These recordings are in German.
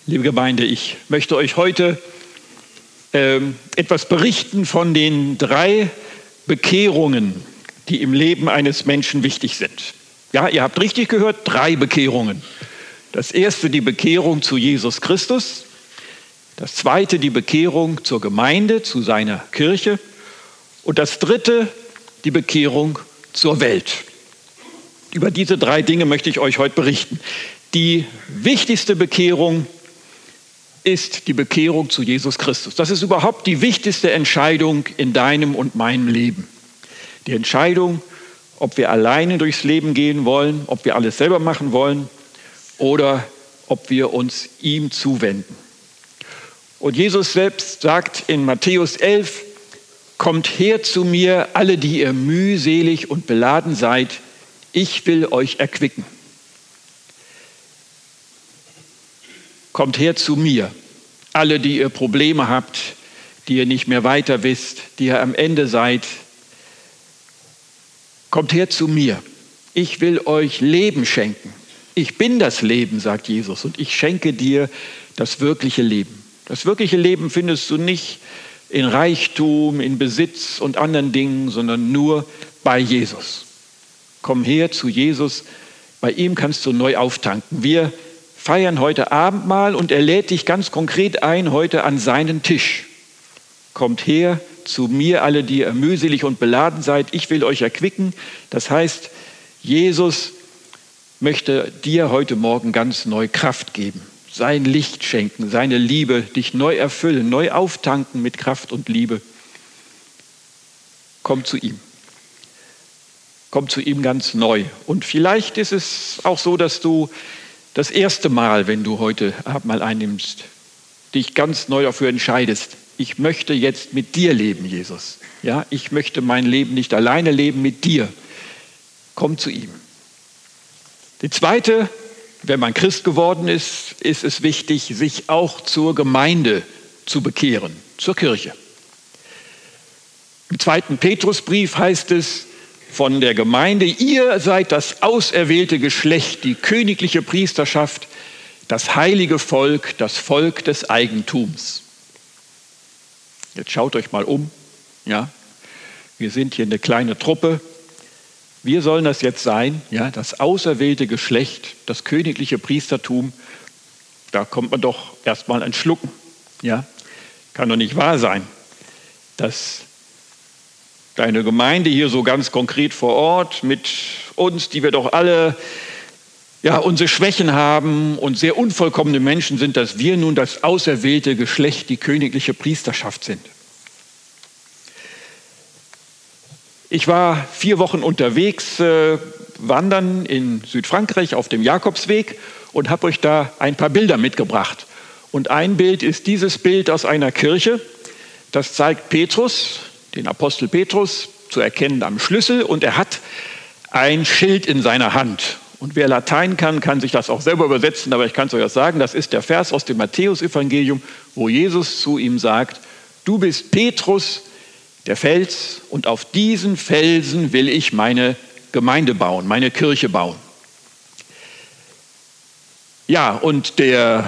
Liebe Gemeinde, ich möchte euch heute etwas berichten von den 3 Bekehrungen, die im Leben eines Menschen wichtig sind. Ja, ihr habt richtig gehört, 3 Bekehrungen. Das erste, die Bekehrung zu Jesus Christus. Das zweite, die Bekehrung zur Gemeinde, zu seiner Kirche. Und das dritte, die Bekehrung zur Welt. Über diese 3 Dinge möchte ich euch heute berichten. Die wichtigste Bekehrung ist die Bekehrung zu Jesus Christus. Das ist überhaupt die wichtigste Entscheidung in deinem und meinem Leben. Die Entscheidung, ob wir alleine durchs Leben gehen wollen, ob wir alles selber machen wollen oder ob wir uns ihm zuwenden. Und Jesus selbst sagt in Matthäus 11, kommt her zu mir, alle, die ihr mühselig und beladen seid, ich will euch erquicken. Kommt her zu mir, alle, die ihr Probleme habt, die ihr nicht mehr weiter wisst, die ihr am Ende seid. Kommt her zu mir, ich will euch Leben schenken. Ich bin das Leben, sagt Jesus, und ich schenke dir das wirkliche Leben. Das wirkliche Leben findest du nicht in Reichtum, in Besitz und anderen Dingen, sondern nur bei Jesus. Komm her zu Jesus, bei ihm kannst du neu auftanken. Wir feiern heute Abendmahl und er lädt dich ganz konkret ein heute an seinen Tisch. Kommt her zu mir, alle, die ihr mühselig und beladen seid, ich will euch erquicken. Das heißt, Jesus möchte dir heute Morgen ganz neu Kraft geben, sein Licht schenken, seine Liebe, dich neu erfüllen, neu auftanken mit Kraft und Liebe. Komm zu ihm. Komm zu ihm ganz neu. Und vielleicht ist es auch so, dass du das erste Mal, wenn du heute Abendmahl einnimmst, dich ganz neu dafür entscheidest, ich möchte jetzt mit dir leben, Jesus. Ja, ich möchte mein Leben nicht alleine leben, mit dir. Komm zu ihm. Die zweite, wenn man Christ geworden ist, ist es wichtig, sich auch zur Gemeinde zu bekehren, zur Kirche. Im 2. Petrusbrief heißt es von der Gemeinde, ihr seid das auserwählte Geschlecht, die königliche Priesterschaft, das heilige Volk, das Volk des Eigentums. Jetzt schaut euch mal um. Ja? Wir sind hier eine kleine Truppe. Wir sollen das jetzt sein, ja? Das auserwählte Geschlecht, das königliche Priestertum. Da kommt man doch erstmal ein Schlucken. Ja? Kann doch nicht wahr sein, dass deine Gemeinde hier so ganz konkret vor Ort mit uns, die wir doch alle unsere Schwächen haben und sehr unvollkommene Menschen sind, dass wir nun das auserwählte Geschlecht, die königliche Priesterschaft sind. Ich war 4 Wochen unterwegs, wandern in Südfrankreich auf dem Jakobsweg und habe euch da ein paar Bilder mitgebracht. Und ein Bild ist dieses Bild aus einer Kirche. Das zeigt Petrus, den Apostel Petrus, zu erkennen am Schlüssel, und er hat ein Schild in seiner Hand. Und wer Latein kann sich das auch selber übersetzen, aber ich kann es euch auch sagen, das ist der Vers aus dem Matthäusevangelium, wo Jesus zu ihm sagt, du bist Petrus, der Fels, und auf diesen Felsen will ich meine Gemeinde bauen, meine Kirche bauen. Ja, und der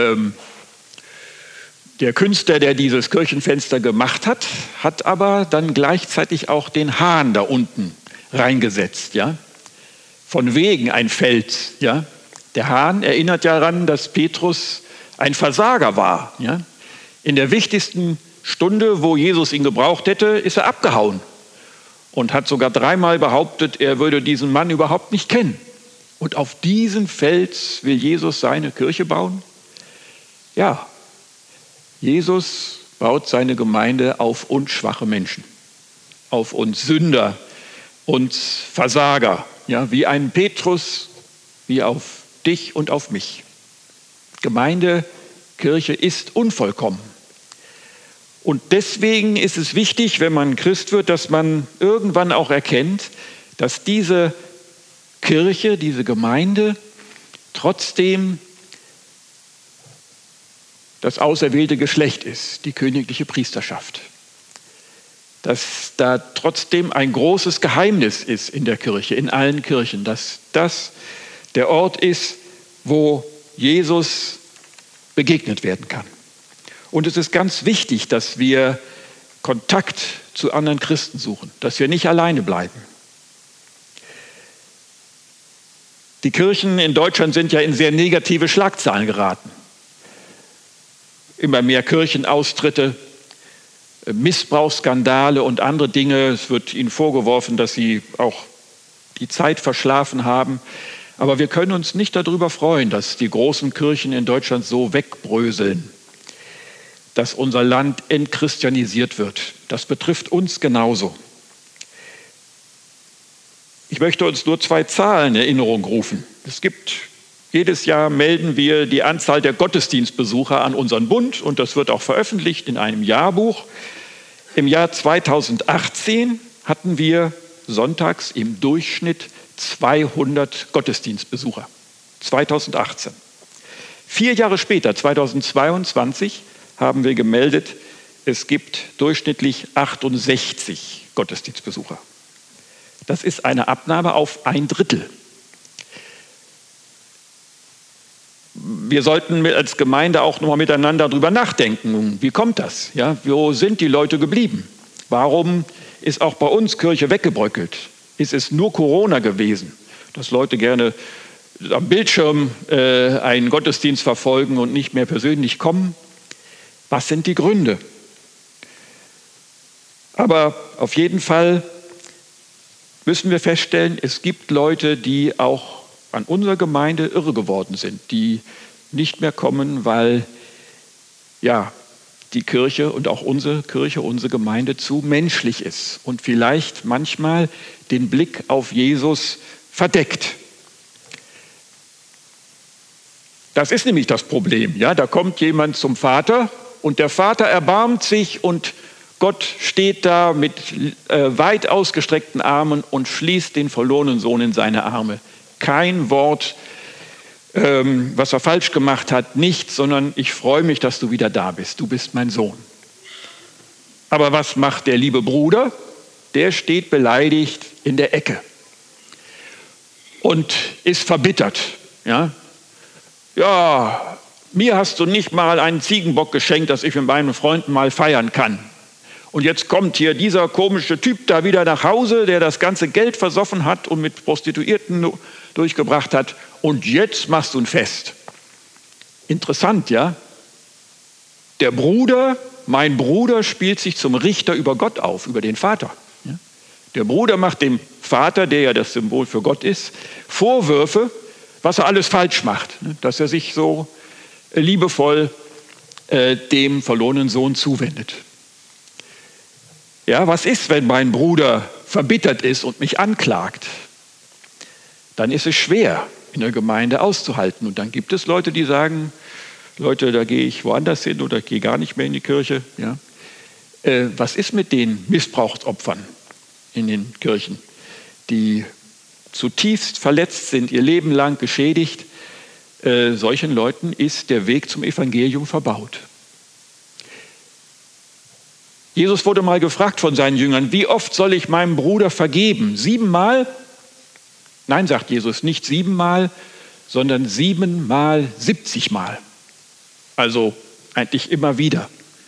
Künstler, der dieses Kirchenfenster gemacht hat, hat aber dann gleichzeitig auch den Hahn da unten reingesetzt. Ja? Von wegen ein Fels. Ja? Der Hahn erinnert ja daran, dass Petrus ein Versager war. Ja? In der wichtigsten Stunde, wo Jesus ihn gebraucht hätte, ist er abgehauen und hat sogar 3-mal behauptet, er würde diesen Mann überhaupt nicht kennen. Und auf diesen Fels will Jesus seine Kirche bauen? Ja, Jesus baut seine Gemeinde auf uns schwache Menschen, auf uns Sünder, uns Versager, ja, wie einen Petrus, wie auf dich und auf mich. Gemeinde, Kirche ist unvollkommen. Und deswegen ist es wichtig, wenn man Christ wird, dass man irgendwann auch erkennt, dass diese Kirche, diese Gemeinde trotzdem das auserwählte Geschlecht ist, die königliche Priesterschaft. Dass da trotzdem ein großes Geheimnis ist in der Kirche, in allen Kirchen, dass das der Ort ist, wo Jesus begegnet werden kann. Und es ist ganz wichtig, dass wir Kontakt zu anderen Christen suchen, dass wir nicht alleine bleiben. Die Kirchen in Deutschland sind ja in sehr negative Schlagzeilen geraten. Immer mehr Kirchenaustritte, Missbrauchsskandale und andere Dinge. Es wird ihnen vorgeworfen, dass sie auch die Zeit verschlafen haben. Aber wir können uns nicht darüber freuen, dass die großen Kirchen in Deutschland so wegbröseln, dass unser Land entchristianisiert wird. Das betrifft uns genauso. Ich möchte uns nur 2 Zahlen in Erinnerung rufen. Jedes Jahr melden wir die Anzahl der Gottesdienstbesucher an unseren Bund und das wird auch veröffentlicht in einem Jahrbuch. Im Jahr 2018 hatten wir sonntags im Durchschnitt 200 Gottesdienstbesucher. 2018. 4 Jahre später, 2022, haben wir gemeldet, es gibt durchschnittlich 68 Gottesdienstbesucher. Das ist eine Abnahme auf 1/3. Wir sollten als Gemeinde auch nochmal miteinander darüber nachdenken. Wie kommt das? Ja, wo sind die Leute geblieben? Warum ist auch bei uns Kirche weggebröckelt? Ist es nur Corona gewesen, dass Leute gerne am Bildschirm einen Gottesdienst verfolgen und nicht mehr persönlich kommen? Was sind die Gründe? Aber auf jeden Fall müssen wir feststellen, es gibt Leute, die auch an unserer Gemeinde irre geworden sind, die nicht mehr kommen, weil ja, die Kirche und auch unsere Kirche, unsere Gemeinde zu menschlich ist und vielleicht manchmal den Blick auf Jesus verdeckt. Das ist nämlich das Problem. Ja? Da kommt jemand zum Vater und der Vater erbarmt sich und Gott steht da mit weit ausgestreckten Armen und schließt den verlorenen Sohn in seine Arme. Kein Wort, was er falsch gemacht hat, nichts, sondern ich freue mich, dass du wieder da bist. Du bist mein Sohn. Aber was macht der liebe Bruder? Der steht beleidigt in der Ecke und ist verbittert. Ja, mir hast du nicht mal einen Ziegenbock geschenkt, dass ich mit meinen Freunden mal feiern kann. Und jetzt kommt hier dieser komische Typ da wieder nach Hause, der das ganze Geld versoffen hat und mit Prostituierten durchgebracht hat. Und jetzt machst du ein Fest. Interessant, ja? Mein Bruder spielt sich zum Richter über Gott auf, über den Vater. Ja? Der Bruder macht dem Vater, der ja das Symbol für Gott ist, Vorwürfe, was er alles falsch macht. Ne? Dass er sich so liebevoll dem verlorenen Sohn zuwendet. Ja, was ist, wenn mein Bruder verbittert ist und mich anklagt? Dann ist es schwer, in der Gemeinde auszuhalten. Und dann gibt es Leute, die sagen, Leute, da gehe ich woanders hin oder gehe gar nicht mehr in die Kirche. Ja? Was ist mit den Missbrauchsopfern in den Kirchen, die zutiefst verletzt sind, ihr Leben lang geschädigt? Solchen Leuten ist der Weg zum Evangelium verbaut. Jesus wurde mal gefragt von seinen Jüngern, wie oft soll ich meinem Bruder vergeben? 7-mal? Nein, sagt Jesus, nicht 7-mal, sondern 7-mal 70-mal. Also eigentlich immer wieder.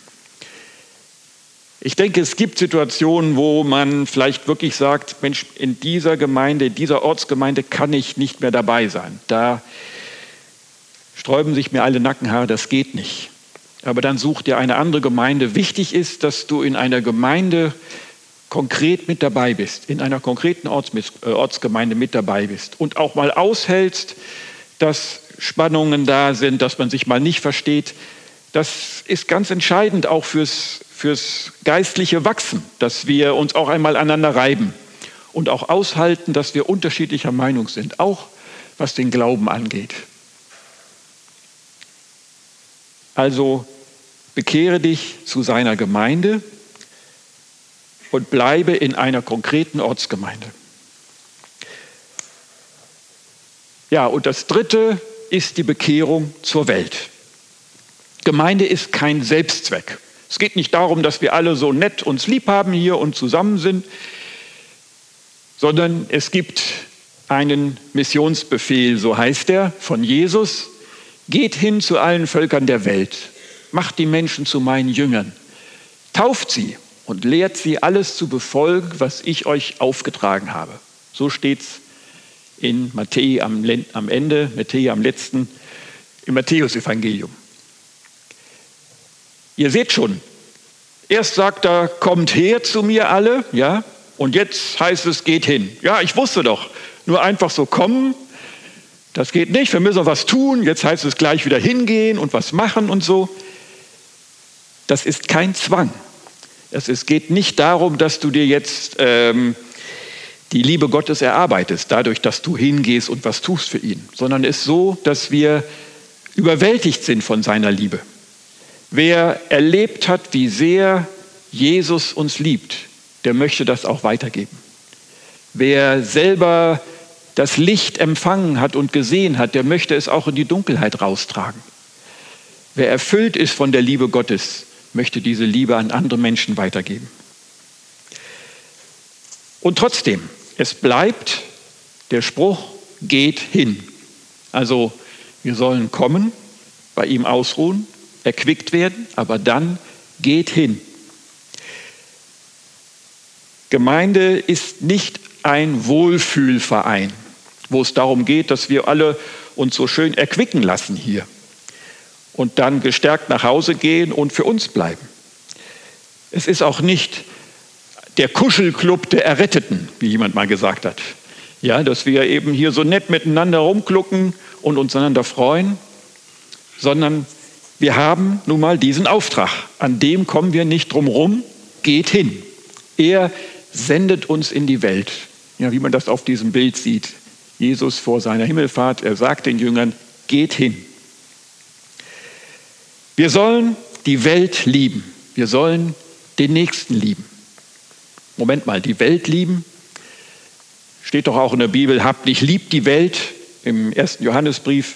Ich denke, es gibt Situationen, wo man vielleicht wirklich sagt, Mensch, in dieser Gemeinde, in dieser Ortsgemeinde kann ich nicht mehr dabei sein. Da sträuben sich mir alle Nackenhaare, das geht nicht. Aber dann such dir eine andere Gemeinde. Wichtig ist, dass du in einer Gemeinde konkret mit dabei bist, in einer konkreten Ortsgemeinde mit dabei bist und auch mal aushältst, dass Spannungen da sind, dass man sich mal nicht versteht. Das ist ganz entscheidend auch fürs geistliche Wachsen, dass wir uns auch einmal aneinander reiben und auch aushalten, dass wir unterschiedlicher Meinung sind, auch was den Glauben angeht. Also bekehre dich zu seiner Gemeinde und bleibe in einer konkreten Ortsgemeinde. Ja, und das Dritte ist die Bekehrung zur Welt. Gemeinde ist kein Selbstzweck. Es geht nicht darum, dass wir alle so nett uns lieb haben hier und zusammen sind, sondern es gibt einen Missionsbefehl, so heißt er, von Jesus. Geht hin zu allen Völkern der Welt, macht die Menschen zu meinen Jüngern, tauft sie und lehrt sie, alles zu befolgen, was ich euch aufgetragen habe. So steht es in Matthäus am Ende, Matthäus am letzten, im Matthäus-Evangelium. Ihr seht schon, erst sagt er, kommt her zu mir alle, ja, und jetzt heißt es, geht hin. Ja, ich wusste doch, nur einfach so kommen, das geht nicht, wir müssen was tun, jetzt heißt es gleich wieder hingehen und was machen und so. Das ist kein Zwang. Es geht nicht darum, dass du dir jetzt die Liebe Gottes erarbeitest, dadurch, dass du hingehst und was tust für ihn, sondern es ist so, dass wir überwältigt sind von seiner Liebe. Wer erlebt hat, wie sehr Jesus uns liebt, der möchte das auch weitergeben. Wer selber das Licht empfangen hat und gesehen hat, der möchte es auch in die Dunkelheit raustragen. Wer erfüllt ist von der Liebe Gottes, möchte diese Liebe an andere Menschen weitergeben. Und trotzdem, es bleibt der Spruch, geht hin. Also wir sollen kommen, bei ihm ausruhen, erquickt werden, aber dann geht hin. Gemeinde ist nicht ein Wohlfühlverein, wo es darum geht, dass wir alle uns so schön erquicken lassen hier und dann gestärkt nach Hause gehen und für uns bleiben. Es ist auch nicht der Kuschelclub der Erretteten, wie jemand mal gesagt hat. Ja, dass wir eben hier so nett miteinander rumklucken und uns einander freuen, sondern wir haben nun mal diesen Auftrag. An dem kommen wir nicht drum rum, geht hin. Er sendet uns in die Welt. Ja, wie man das auf diesem Bild sieht. Jesus vor seiner Himmelfahrt, er sagt den Jüngern, geht hin. Wir sollen die Welt lieben. Wir sollen den Nächsten lieben. Moment mal, die Welt lieben? Steht doch auch in der Bibel, habt nicht lieb die Welt, im 1. Johannesbrief.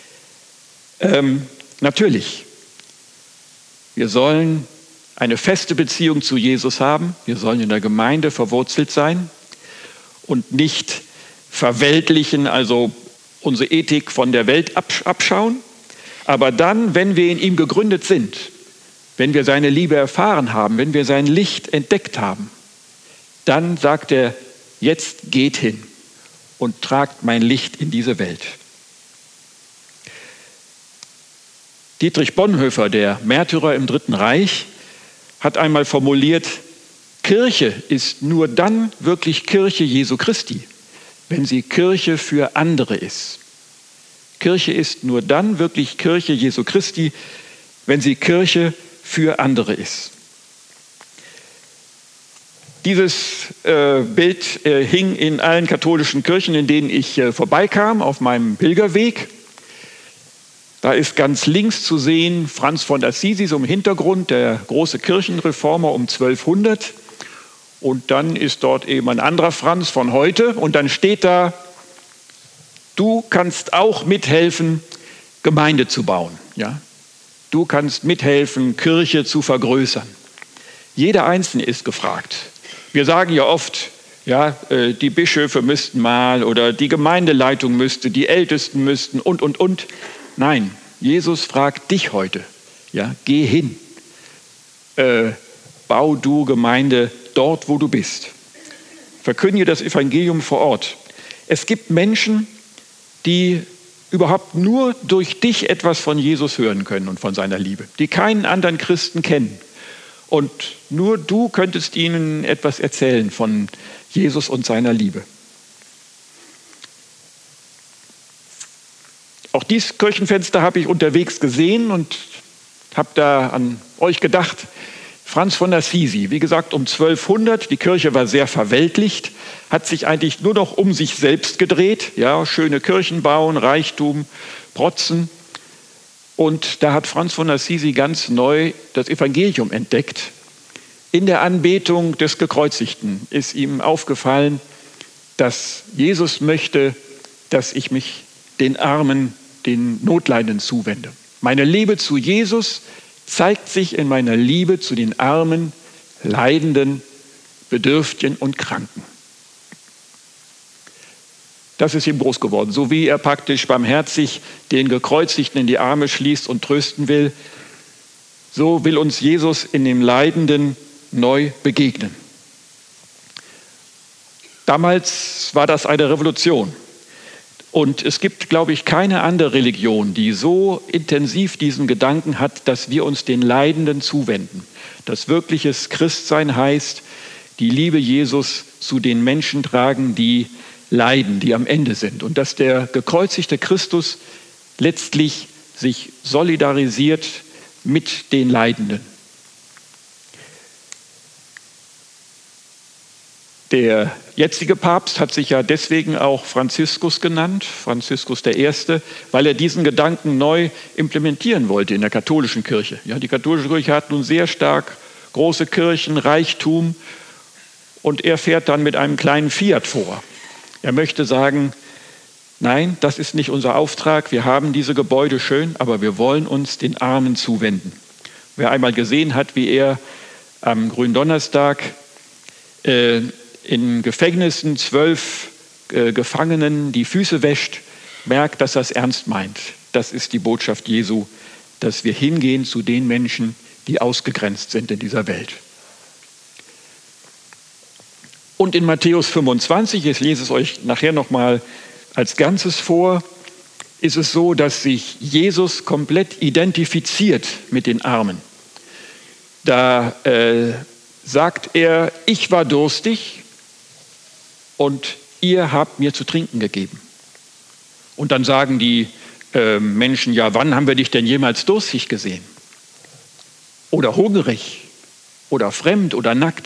Natürlich. Wir sollen eine feste Beziehung zu Jesus haben. Wir sollen in der Gemeinde verwurzelt sein und nicht verweltlichen, also unsere Ethik von der Welt abschauen. Aber dann, wenn wir in ihm gegründet sind, wenn wir seine Liebe erfahren haben, wenn wir sein Licht entdeckt haben, dann sagt er, jetzt geht hin und tragt mein Licht in diese Welt. Dietrich Bonhoeffer, der Märtyrer im Dritten Reich, hat einmal formuliert, Kirche ist nur dann wirklich Kirche Jesu Christi, wenn sie Kirche für andere ist. Kirche ist nur dann wirklich Kirche Jesu Christi, wenn sie Kirche für andere ist. Dieses Bild hing in allen katholischen Kirchen, in denen ich vorbeikam, auf meinem Pilgerweg. Da ist ganz links zu sehen Franz von Assisi, so im Hintergrund, der große Kirchenreformer um 1200. Und dann ist dort eben ein anderer Franz von heute. Und dann steht da, du kannst auch mithelfen, Gemeinde zu bauen. Ja? Du kannst mithelfen, Kirche zu vergrößern. Jeder Einzelne ist gefragt. Wir sagen ja oft, ja, die Bischöfe müssten mal oder die Gemeindeleitung müsste, die Ältesten müssten und. Nein, Jesus fragt dich heute, ja, geh hin, bau du Gemeinde dort, wo du bist. Verkündige das Evangelium vor Ort. Es gibt Menschen, die überhaupt nur durch dich etwas von Jesus hören können und von seiner Liebe, die keinen anderen Christen kennen. Und nur du könntest ihnen etwas erzählen von Jesus und seiner Liebe. Auch dieses Kirchenfenster habe ich unterwegs gesehen und habe da an euch gedacht. Franz von Assisi, wie gesagt, um 1200, die Kirche war sehr verweltlicht, hat sich eigentlich nur noch um sich selbst gedreht. Ja, schöne Kirchen bauen, Reichtum, protzen. Und da hat Franz von Assisi ganz neu das Evangelium entdeckt. In der Anbetung des Gekreuzigten ist ihm aufgefallen, dass Jesus möchte, dass ich mich den Armen, den Notleidenden zuwende. Meine Liebe zu Jesus zeigt sich in meiner Liebe zu den Armen, Leidenden, Bedürftigen und Kranken. Das ist ihm groß geworden. So wie er praktisch barmherzig den Gekreuzigten in die Arme schließt und trösten will, so will uns Jesus in dem Leidenden neu begegnen. Damals war das eine Revolution. Und es gibt, glaube ich, keine andere Religion, die so intensiv diesen Gedanken hat, dass wir uns den Leidenden zuwenden. Dass wirkliches Christsein heißt, die Liebe Jesus zu den Menschen tragen, die leiden, die am Ende sind. Und dass der gekreuzigte Christus letztlich sich solidarisiert mit den Leidenden. Der jetzige Papst hat sich ja deswegen auch Franziskus genannt, Franziskus I., weil er diesen Gedanken neu implementieren wollte in der katholischen Kirche. Ja, die katholische Kirche hat nun sehr stark große Kirchen, Reichtum, und er fährt dann mit einem kleinen Fiat vor. Er möchte sagen, nein, das ist nicht unser Auftrag, wir haben diese Gebäude schön, aber wir wollen uns den Armen zuwenden. Wer einmal gesehen hat, wie er am Gründonnerstag in Gefängnissen 12 Gefangenen die Füße wäscht, merkt, dass er es ernst meint. Das ist die Botschaft Jesu, dass wir hingehen zu den Menschen, die ausgegrenzt sind in dieser Welt. Und in Matthäus 25, ich lese es euch nachher nochmal als Ganzes vor, ist es so, dass sich Jesus komplett identifiziert mit den Armen. Da sagt er, ich war durstig und ihr habt mir zu trinken gegeben. Und dann sagen die Menschen, ja, wann haben wir dich denn jemals durstig gesehen? Oder hungrig oder fremd oder nackt?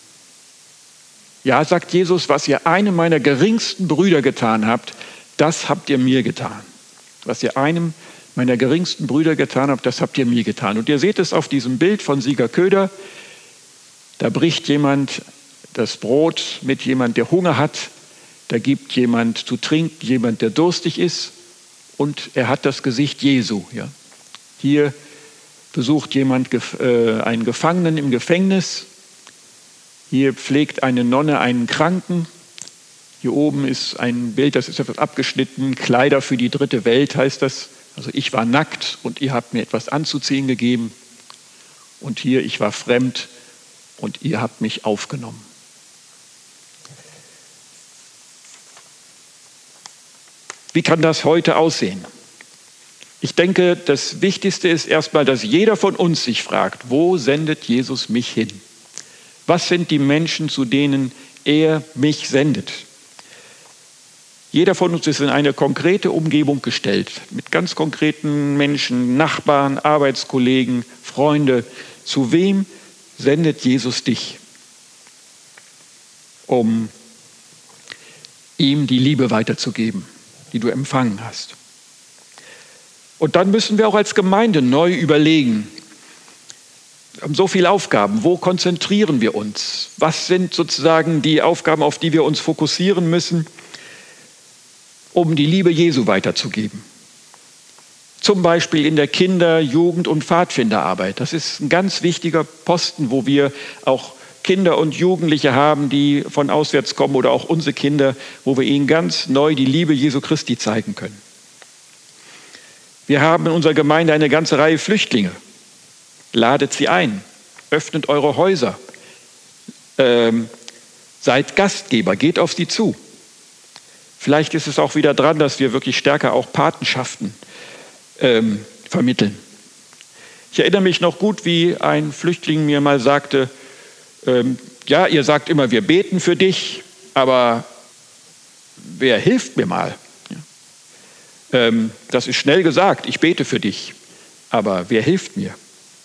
Ja, sagt Jesus, was ihr einem meiner geringsten Brüder getan habt, das habt ihr mir getan. Was ihr einem meiner geringsten Brüder getan habt, das habt ihr mir getan. Und ihr seht es auf diesem Bild von Sieger Köder. Da bricht jemand das Brot mit jemand, der Hunger hat. Da gibt jemand zu trinken, jemand, der durstig ist. Und er hat das Gesicht Jesu. Ja. Hier besucht jemand einen Gefangenen im Gefängnis. Hier pflegt eine Nonne einen Kranken. Hier oben ist ein Bild, das ist etwas abgeschnitten. Kleider für die dritte Welt heißt das. Also ich war nackt und ihr habt mir etwas anzuziehen gegeben. Und hier, ich war fremd und ihr habt mich aufgenommen. Wie kann das heute aussehen? Ich denke, das Wichtigste ist erstmal, dass jeder von uns sich fragt, wo sendet Jesus mich hin? Was sind die Menschen, zu denen er mich sendet? Jeder von uns ist in eine konkrete Umgebung gestellt, mit ganz konkreten Menschen, Nachbarn, Arbeitskollegen, Freunde. Zu wem sendet Jesus dich, um ihm die Liebe weiterzugeben, die du empfangen hast? Und dann müssen wir auch als Gemeinde neu überlegen, wir haben so viele Aufgaben, wo konzentrieren wir uns? Was sind sozusagen die Aufgaben, auf die wir uns fokussieren müssen, um die Liebe Jesu weiterzugeben? Zum Beispiel in der Kinder-, Jugend- und Pfadfinderarbeit. Das ist ein ganz wichtiger Posten, wo wir auch Kinder und Jugendliche haben, die von auswärts kommen oder auch unsere Kinder, wo wir ihnen ganz neu die Liebe Jesu Christi zeigen können. Wir haben in unserer Gemeinde eine ganze Reihe Flüchtlinge. Ladet sie ein, öffnet eure Häuser, seid Gastgeber, geht auf sie zu. Vielleicht ist es auch wieder dran, dass wir wirklich stärker auch Patenschaften vermitteln. Ich erinnere mich noch gut, wie ein Flüchtling mir mal sagte, ja, ihr sagt immer, wir beten für dich, aber wer hilft mir mal? Ja. Das ist schnell gesagt, ich bete für dich, aber wer hilft mir?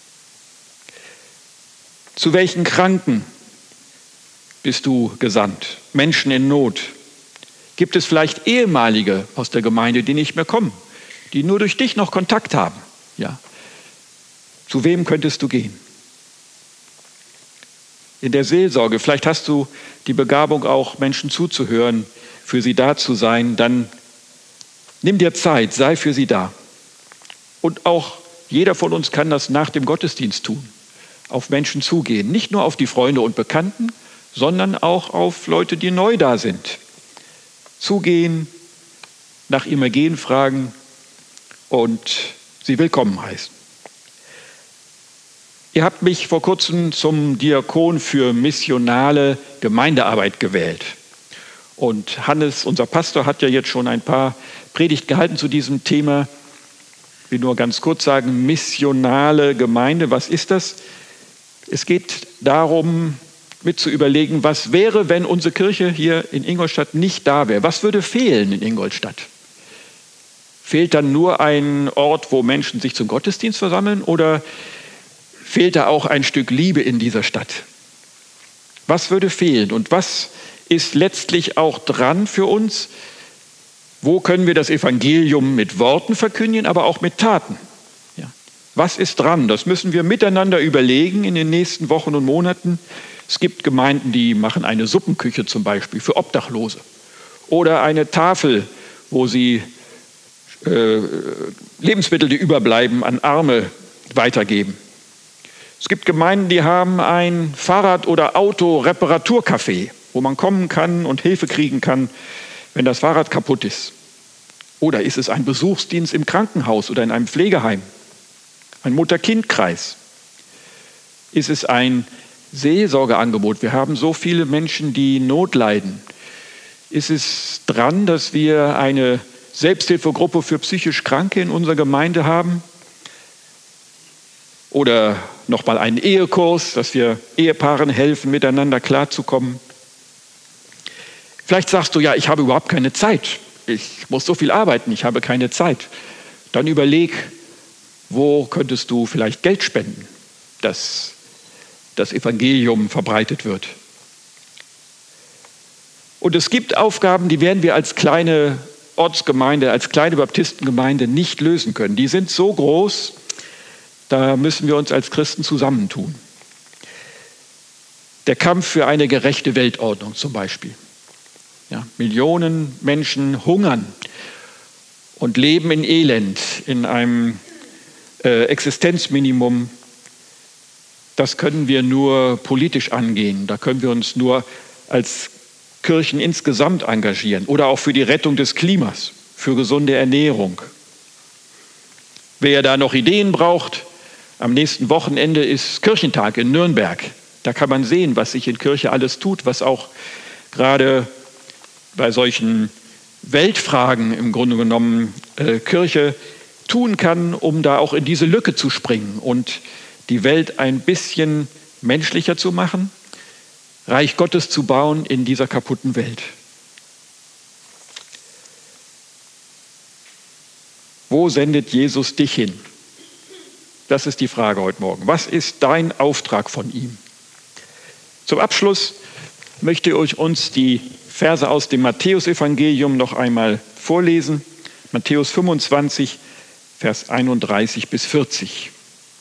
Zu welchen Kranken bist du gesandt? Menschen in Not? Gibt es vielleicht Ehemalige aus der Gemeinde, die nicht mehr kommen, die nur durch dich noch Kontakt haben? Ja. Zu wem könntest du gehen? In der Seelsorge, vielleicht hast du die Begabung, auch Menschen zuzuhören, für sie da zu sein, dann nimm dir Zeit, sei für sie da. Und auch jeder von uns kann das nach dem Gottesdienst tun. Auf Menschen zugehen, nicht nur auf die Freunde und Bekannten, sondern auch auf Leute, die neu da sind. Zugehen, nach ihrem Ergehen fragen und sie willkommen heißen. Ihr habt mich vor kurzem zum Diakon für missionale Gemeindearbeit gewählt. Und Hannes, unser Pastor, hat ja jetzt schon ein paar Predigten gehalten zu diesem Thema. Ich will nur ganz kurz sagen, missionale Gemeinde, was ist das? Es geht darum, mit zu überlegen, was wäre, wenn unsere Kirche hier in Ingolstadt nicht da wäre? Was würde fehlen in Ingolstadt? Fehlt dann nur ein Ort, wo Menschen sich zum Gottesdienst versammeln, oder fehlt da auch ein Stück Liebe in dieser Stadt? Was würde fehlen und was ist letztlich auch dran für uns? Wo können wir das Evangelium mit Worten verkündigen, aber auch mit Taten? Ja. Was ist dran? Das müssen wir miteinander überlegen in den nächsten Wochen und Monaten. Es gibt Gemeinden, die machen eine Suppenküche zum Beispiel für Obdachlose oder eine Tafel, wo sie Lebensmittel, die überbleiben, an Arme weitergeben. Es gibt Gemeinden, die haben ein Fahrrad- oder Auto-Reparaturcafé, wo man kommen kann und Hilfe kriegen kann, wenn das Fahrrad kaputt ist. Oder ist es ein Besuchsdienst im Krankenhaus oder in einem Pflegeheim? Ein Mutter-Kind-Kreis? Ist es ein Seelsorgeangebot? Wir haben so viele Menschen, die Not leiden. Ist es dran, dass wir eine Selbsthilfegruppe für psychisch Kranke in unserer Gemeinde haben? Oder nochmal einen Ehekurs, dass wir Ehepaaren helfen, miteinander klarzukommen. Vielleicht sagst du, ja, ich habe überhaupt keine Zeit. Ich muss so viel arbeiten, ich habe keine Zeit. Dann überleg, wo könntest du vielleicht Geld spenden, dass das Evangelium verbreitet wird. Und es gibt Aufgaben, die werden wir als kleine Ortsgemeinde, als kleine Baptistengemeinde nicht lösen können. Die sind so groß, da müssen wir uns als Christen zusammentun. Der Kampf für eine gerechte Weltordnung zum Beispiel. Ja, Millionen Menschen hungern und leben in Elend, in einem Existenzminimum. Das können wir nur politisch angehen. Da können wir uns nur als Kirchen insgesamt engagieren. Oder auch für die Rettung des Klimas, für gesunde Ernährung. Wer da noch Ideen braucht, am nächsten Wochenende ist Kirchentag in Nürnberg. Da kann man sehen, was sich in Kirche alles tut, was auch gerade bei solchen Weltfragen im Grunde genommen Kirche tun kann, um da auch in diese Lücke zu springen und die Welt ein bisschen menschlicher zu machen, Reich Gottes zu bauen in dieser kaputten Welt. Wo sendet Jesus dich hin? Das ist die Frage heute Morgen. Was ist dein Auftrag von ihm? Zum Abschluss möchte ich uns die Verse aus dem Matthäusevangelium noch einmal vorlesen. Matthäus 25, Vers 31 bis 40.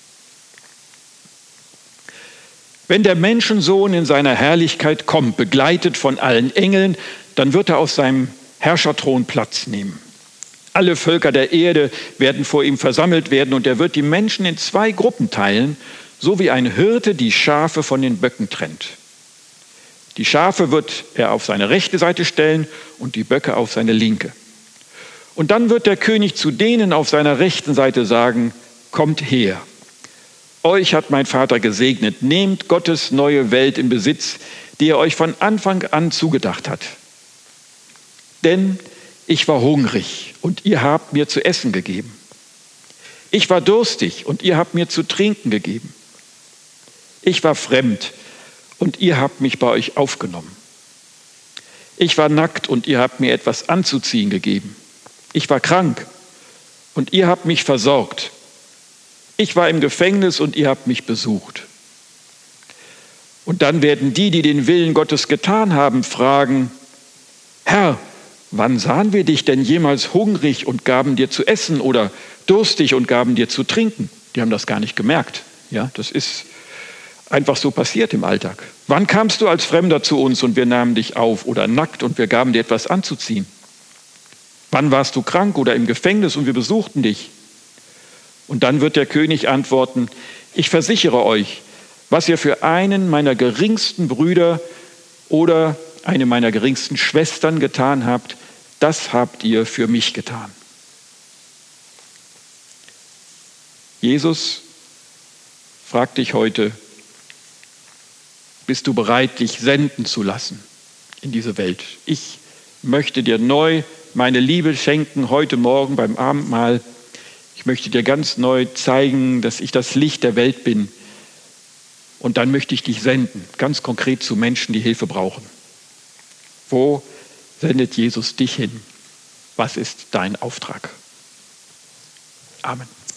Wenn der Menschensohn in seiner Herrlichkeit kommt, begleitet von allen Engeln, dann wird er auf seinem Herrscherthron Platz nehmen. Alle Völker der Erde werden vor ihm versammelt werden und er wird die Menschen in 2 Gruppen teilen, so wie ein Hirte die Schafe von den Böcken trennt. Die Schafe wird er auf seine rechte Seite stellen und die Böcke auf seine linke. Und dann wird der König zu denen auf seiner rechten Seite sagen, kommt her. Euch hat mein Vater gesegnet, nehmt Gottes neue Welt in Besitz, die er euch von Anfang an zugedacht hat. Denn ich war hungrig und ihr habt mir zu essen gegeben. Ich war durstig und ihr habt mir zu trinken gegeben. Ich war fremd und ihr habt mich bei euch aufgenommen. Ich war nackt und ihr habt mir etwas anzuziehen gegeben. Ich war krank und ihr habt mich versorgt. Ich war im Gefängnis und ihr habt mich besucht. Und dann werden die, die den Willen Gottes getan haben, fragen, Herr, wann sahen wir dich denn jemals hungrig und gaben dir zu essen oder durstig und gaben dir zu trinken? Die haben das gar nicht gemerkt. Ja, das ist einfach so passiert im Alltag. Wann kamst du als Fremder zu uns und wir nahmen dich auf oder nackt und wir gaben dir etwas anzuziehen? Wann warst du krank oder im Gefängnis und wir besuchten dich? Und dann wird der König antworten, ich versichere euch, was ihr für einen meiner geringsten Brüder oder eine meiner geringsten Schwestern getan habt, das habt ihr für mich getan. Jesus fragt dich heute, bist du bereit, dich senden zu lassen in diese Welt? Ich möchte dir neu meine Liebe schenken heute Morgen beim Abendmahl. Ich möchte dir ganz neu zeigen, dass ich das Licht der Welt bin. Und dann möchte ich dich senden, ganz konkret zu Menschen, die Hilfe brauchen. Wo sendet Jesus dich hin? Was ist dein Auftrag? Amen.